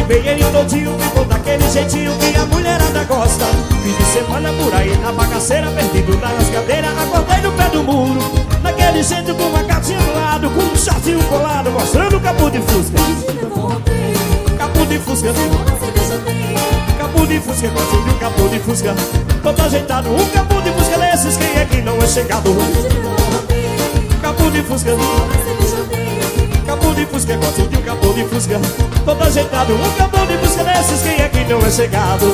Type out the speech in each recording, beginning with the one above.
bem ele todinho, ficou daquele jeitinho que a mulherada gosta. Fim de semana por aí na bagaceira, perdido na rascadeira, acordei no pé do muro, daquele jeito com uma gatinha do lado, com um shortinho colado, mostrando o capô de fusca. Capô de fusca, capô de fusca, gosto de um capô de fusca, todo ajeitado, um capô de fusca desses, quem é que não é chegado? Capô de fusca, capô de fusca, gosto de um capô de fusca, todo ajeitado, um capô de fusca desses, quem é que não é chegado?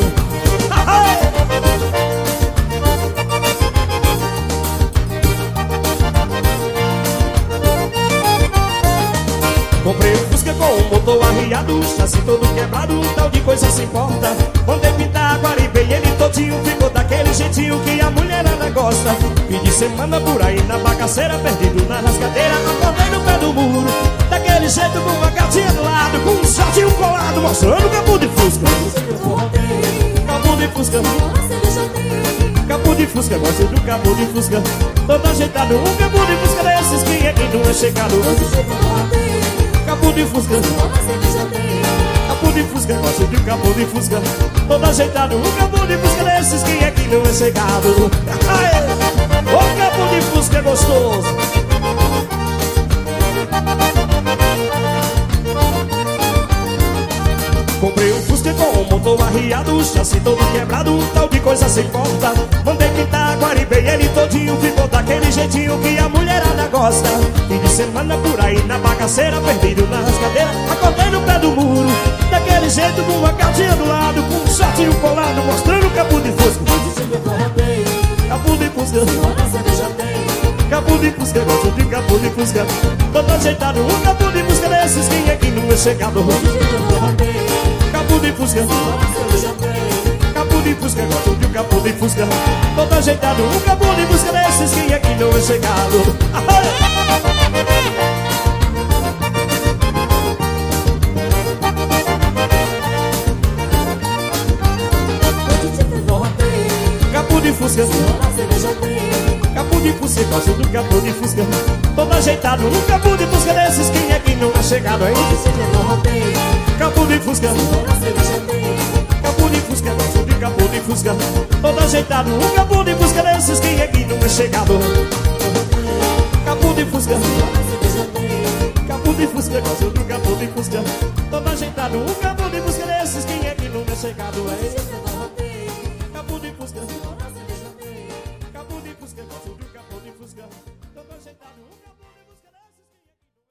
Comprei um Fusca com o motor arriado, chassi todo quebrado, tal de coisa se importa. Mandei pintar Guaribei, ele todinho ficou daquele jeitinho que a mulherada gosta. Fim de semana por aí na bagaceira, perdido na rascadeira, acordei no pé do muro, daquele jeito com uma gatinha do lado, com um shortinho colado, mostrando o capô de Fusca. Capô de Fusca, capô de Fusca, gosto do capô de Fusca, todo ajeitado, um capô de Fusca desses, quem é que não é chegado? Capô de Fusca, capô de Fusca, gosto de um capô de Fusca, todo ajeitado, um capô de Fusca desses, quem é que não é chegado? O capô de Fusca é gostoso. Comprei um Fusca com o motor arriado, chassi todo quebrado, tal de coisa sem porta. Mandei pintar Guaribei, ele todinho ficou daquele jeitinho que a mulherada gosta. Fim de semana por aí na bagaceira, perdido na rascadeira, acordei no pé do muro, daquele jeito com uma gatinha do lado, com um shortinho colado, mostrando o capô de Fusca. Capô de Fusca, capô de Fusca, gosto de capô de Fusca, todo ajeitado, um capô de Fusca desses, quem é que não é chegado? Capô de Fusca, capô de Fusca, gosto de um capô de Fusca, todo ajeitado, um capô de Fusca desses, quem é que não é chegado? Capô de Fusca, capô de Fusca, gosto do capô de Fusca, todo ajeitado, um capô de Fusca desses, quem é que não é chegado, hein? Capô de Fusca, capô de Fusca, gosto de capô de Fusca, todo ajeitado, um capô de Fusca desses, quem é que não é chegado? Capô de Fusca, capô de Fusca, gosto de capô de Fusca, todo ajeitado, um capô de Fusca desses, quem é que não é chegado, hein? Capô de Fusca, capô de Fusca, gosto de capô de Fusca, todo ajeitado, um capô